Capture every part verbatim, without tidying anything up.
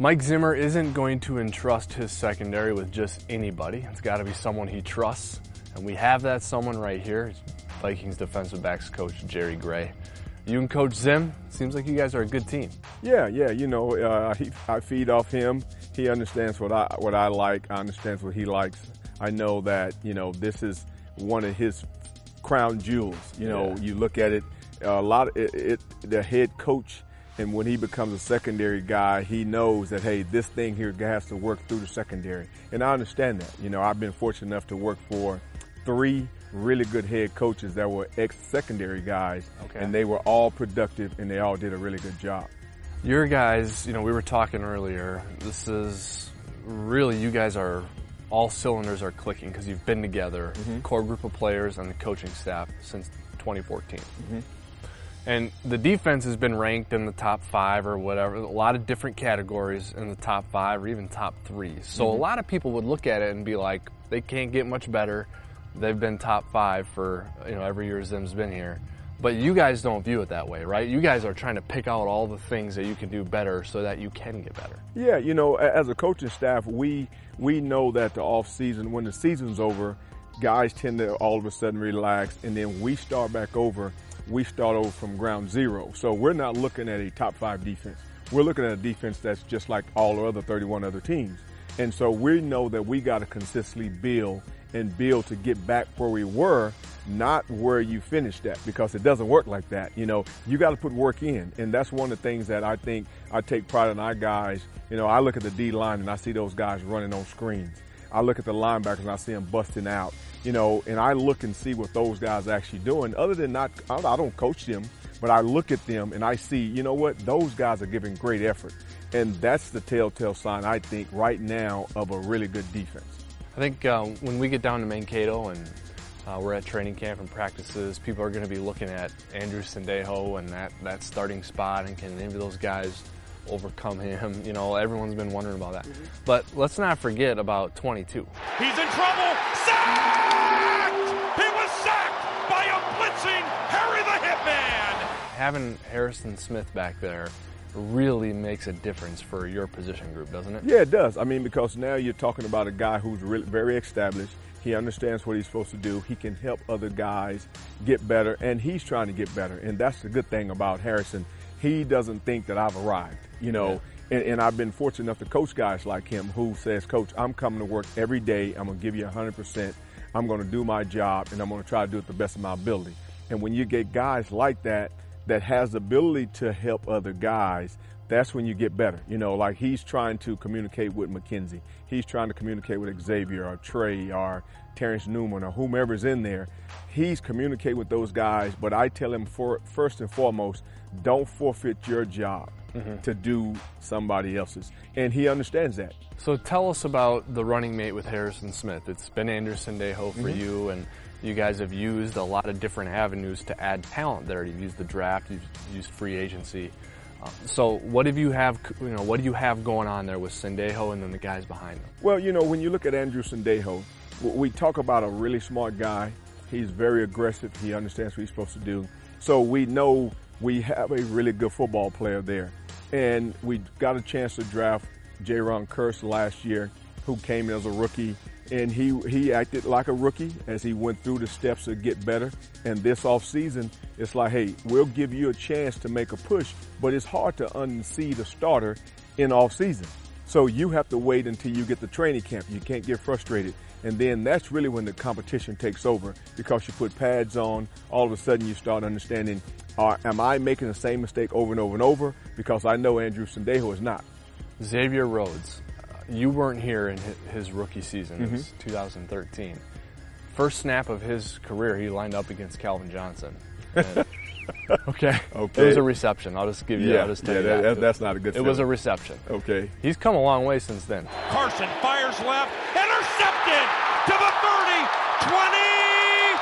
Mike Zimmer isn't going to entrust his secondary with just anybody. It's got to be someone he trusts, and we have that someone right here. It's Vikings defensive backs coach Jerry Gray. You and Coach Zim, seems like you guys are a good team. Yeah, yeah, you know, uh, he, I feed off him. He understands what I what I like. I understand what he likes. I know that, you know, this is one of his crown jewels. You know, Yeah. you look at it, a lot of it, it, the head coach, and when he becomes a secondary guy, he knows that, hey, this thing here has to work through the secondary. And I understand that. You know, I've been fortunate enough to work for three really good head coaches that were ex-secondary guys, Okay. and they were all productive, and they all did a really good job. Your guys, you know, we were talking earlier, this is really, you guys are, all cylinders are clicking because you've been together, Mm-hmm. core group of players and the coaching staff since twenty fourteen. Mm-hmm. And the defense has been ranked in the top five or whatever, a lot of different categories in the top five or even top three. So Mm-hmm. a lot of people would look at it and be like, they can't get much better. They've been top five for, you know, every year Zim's been here. But you guys don't view it that way, right? You guys are trying to pick out all the things that you can do better so that you can get better. Yeah, you know, a- as a coaching staff, we we know that the off season, when the season's over, guys tend to all of a sudden relax, and then we start back over. We start over from ground zero. So we're not looking at a top five defense. We're looking at a defense that's just like all the other thirty-one other teams. And so we know that we got to consistently build and build to get back where we were, not where you finished at, because it doesn't work like that. You know, you got to put work in. And that's one of the things that I think I take pride in our guys. You know, I look at the D line and I see those guys running on screens. I look at the linebackers and I see them busting out, you know, and I look and see what those guys are actually doing. Other than not, I don't coach them, but I look at them and I see, you know what, those guys are giving great effort. And that's the telltale sign, I think, right now of a really good defense. I think uh, when we get down to Mankato and uh, we're at training camp and practices, people are going to be looking at Andrew Sendejo and that, that starting spot, and can any of those guys overcome him? You know, everyone's been wondering about that. Mm-hmm. But let's not forget about twenty-two. He's in trouble. Sacked! He was sacked by a blitzing Harry the Hitman. Having Harrison Smith back there really makes a difference for your position group, doesn't it? Yeah, it does. I mean, because now you're talking about a guy who's really very established. He understands what he's supposed to do. He can help other guys get better, and he's trying to get better. And that's the good thing about Harrison. He doesn't think that I've arrived, you know. Yeah. And, and I've been fortunate enough to coach guys like him who says, Coach, I'm coming to work every day. I'm going to give you one hundred percent. I'm going to do my job, and I'm going to try to do it the best of my ability. And when you get guys like that, that has the ability to help other guys, that's when you get better. You know, like he's trying to communicate with McKenzie. He's trying to communicate with Xavier or Trey or Terrence Newman or whomever's in there. He's communicating with those guys, but I tell him for, first and foremost, don't forfeit your job mm-hmm. to do somebody else's. And he understands that. So tell us about the running mate with Harrison Smith. It's been Andrew Sendejo for mm-hmm. you, and you guys have used a lot of different avenues to add talent there. You've used the draft, you've used free agency. Uh, so what have you have, you know, what do you have going on there with Sendejo and then the guys behind him? Well, you know, when you look at Andrew Sendejo, we talk about a really smart guy. He's very aggressive. He understands what he's supposed to do. So we know we have a really good football player there. And we got a chance to draft Jaron Kearse last year, who came in as a rookie. And he, he acted like a rookie as he went through the steps to get better. And this offseason, it's like, hey, we'll give you a chance to make a push, but it's hard to unseat a starter in offseason. So you have to wait until you get the training camp. You can't get frustrated. And then that's really when the competition takes over, because you put pads on, all of a sudden you start understanding, uh, am I making the same mistake over and over and over? Because I know Andrew Sendejo is not. Xavier Rhodes. You weren't here in his rookie season. It was Mm-hmm. two thousand thirteen. First snap of his career, he lined up against Calvin Johnson. And, okay. Okay. It was a reception. I'll just give you. Yeah, I'll just tell yeah, you that, that. that's not a good. It feeling. was a reception. Okay. He's come a long way since then. Carson fires left, intercepted to the thirty, twenty,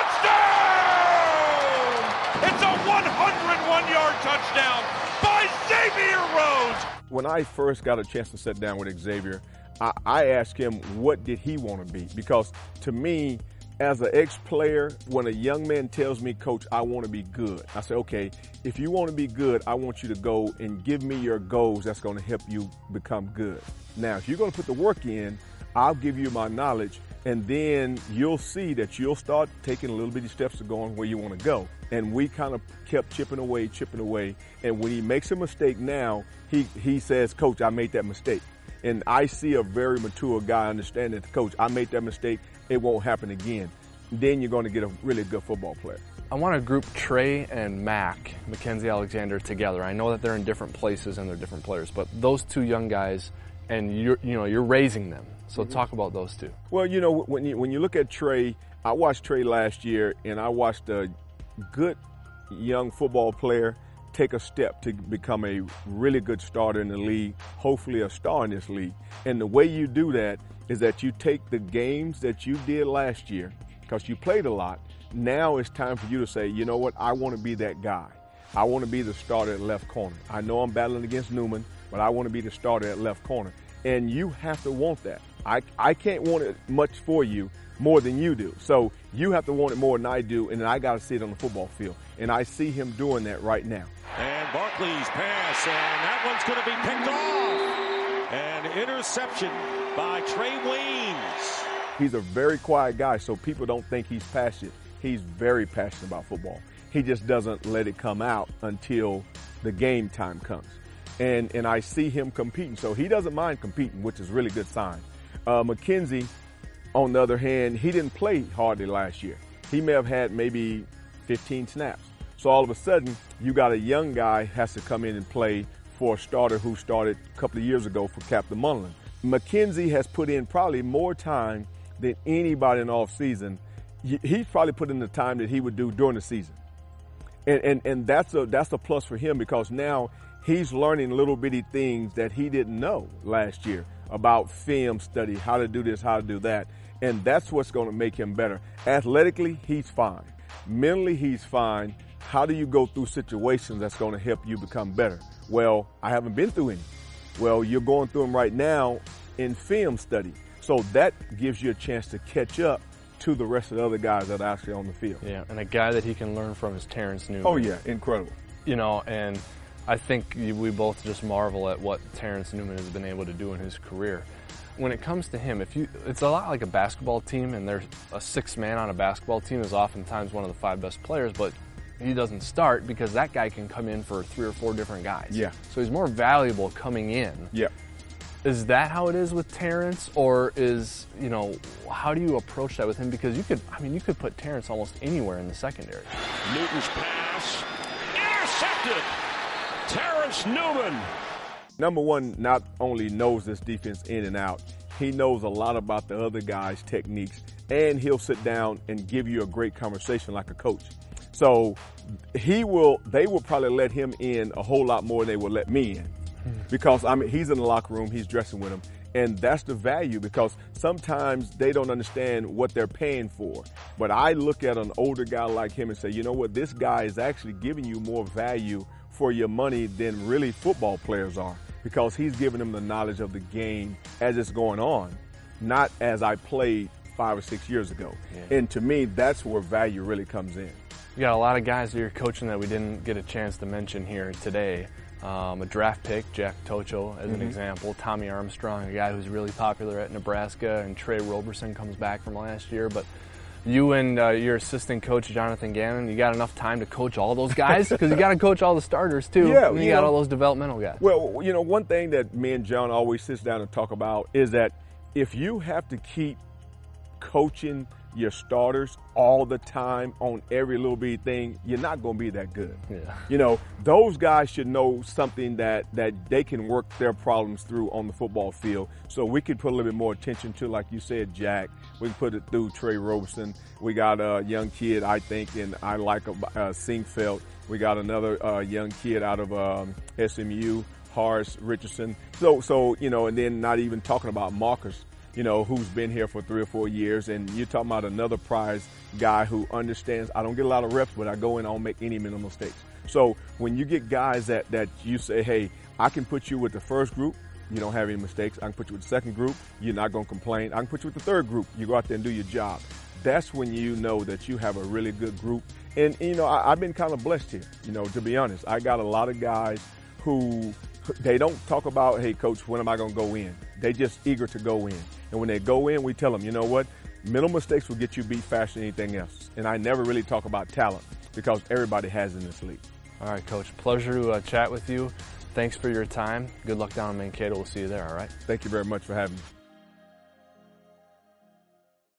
touchdown! It's a one hundred one yard touchdown by Xavier Rhodes. When I first got a chance to sit down with Xavier, I, I asked him what did he want to be, because to me, as an ex-player, when a young man tells me, Coach, I want to be good, I say, okay, if you want to be good, I want you to go and give me your goals that's going to help you become good. Now, if you're going to put the work in, I'll give you my knowledge, and then you'll see that you'll start taking a little bitty steps to going where you want to go. And we kind of kept chipping away, chipping away. And when he makes a mistake now, he, he says, Coach, I made that mistake. And I see a very mature guy understanding that, Coach, I made that mistake. It won't happen again. Then you're going to get a really good football player. I want to group Trey and Mac, Mackenzie Alexander, together. I know that they're in different places and they're different players, but those two young guys, and you're, you know, you're raising them. So mm-hmm. talk about those two. Well, you know, when you, when you look at Trey, I watched Trey last year, and I watched a good young football player take a step to become a really good starter in the league, hopefully a star in this league. And the way you do that is that you take the games that you did last year, because you played a lot. Now it's time for you to say, you know what, I want to be that guy. I want to be the starter at left corner. I know I'm battling against Newman, but I want to be the starter at left corner. And you have to want that. I, I can't want it much for you more than you do. So you have to want it more than I do, and then I got to see it on the football field. And I see him doing that right now. And Barkley's pass, and that one's going to be picked off. An interception by Trey Waynes. He's a very quiet guy, so people don't think he's passionate. He's very passionate about football. He just doesn't let it come out until the game time comes. And and I see him competing, so he doesn't mind competing, which is a really good sign. Uh, Mackenzie, on the other hand, he didn't play hardly last year. He may have had maybe fifteen snaps. So all of a sudden, you got a young guy has to come in and play for a starter who started a couple of years ago for Captain Mullen. Mackenzie has put in probably more time than anybody in the offseason. He's probably put in the time that he would do during the season. And, and, and that's a, that's a plus for him, because now he's learning little bitty things that he didn't know last year about film study, how to do this, how to do that. And that's what's going to make him better. Athletically, he's fine. Mentally, he's fine. How do you go through situations that's going to help you become better? Well, I haven't been through any. Well, you're going through them right now in film study. So that gives you a chance to catch up to the rest of the other guys that are actually on the field. Yeah, and a guy that he can learn from is Terrence Newman. Oh, yeah, incredible. You know, and I think we both just marvel at what Terrence Newman has been able to do in his career. When it comes to him, if you, it's a lot like a basketball team, and there's a sixth man on a basketball team is oftentimes one of the five best players, but he doesn't start because that guy can come in for three or four different guys. Yeah. So he's more valuable coming in. Yeah. Is that how it is with Terrence, or is, you know, how do you approach that with him? Because you could, I mean, you could put Terrence almost anywhere in the secondary. Newton's pass, intercepted. Terrence Newman. Number one, not only knows this defense in and out, he knows a lot about the other guys' techniques, and he'll sit down and give you a great conversation like a coach. So he will, they will probably let him in a whole lot more than they will let me in. Because I mean, he's in the locker room, he's dressing with them, and that's the value, because sometimes they don't understand what they're paying for. But I look at an older guy like him and say, you know what, this guy is actually giving you more value for your money than really football players are, because he's giving them the knowledge of the game as it's going on, not as I played five or six years ago. Yeah. And to me, that's where value really comes in. You got a lot of guys that you're coaching that we didn't get a chance to mention here today. Um, a draft pick, Jack Tocho, as mm-hmm. an example. Tommy Armstrong, a guy who's really popular at Nebraska, and Trey Roberson comes back from last year. But you and uh, your assistant coach, Jonathan Gannon, you got enough time to coach all those guys? Because you got to coach all the starters, too. Yeah, and you, you got know, all those developmental guys. Well, you know, one thing that me and John always sits down and talk about is that if you have to keep coaching your starters all the time on every little bitty thing, you're not going to be that good. Yeah. You know, those guys should know something that, that they can work their problems through on the football field. So we could put a little bit more attention to, like you said, Jack. We can put it through Trey Roberson. We got a young kid, I think, and I like uh, Singfeld. We got another uh, young kid out of um, S M U, Horace Richardson. So, so, you know, and then not even talking about Marcus, you know, who's been here for three or four years, and you're talking about another prize guy who understands, I don't get a lot of reps, but I go in, I don't make any minimal mistakes. So when you get guys that, that you say, hey, I can put you with the first group, you don't have any mistakes. I can put you with the second group, you're not going to complain. I can put you with the third group, you go out there and do your job. that's when you know that you have a really good group. And, you know, I, I've been kind of blessed here, you know, to be honest. I got a lot of guys who, they don't talk about, hey, coach, when am I going to go in? They just eager to go in. And when they go in, we tell them, you know what? Mental mistakes will get you beat faster than anything else. And I never really talk about talent because everybody has in this league. All right, Coach. Pleasure to uh, chat with you. Thanks for your time. Good luck down in Mankato. We'll see you there, all right? Thank you very much for having me.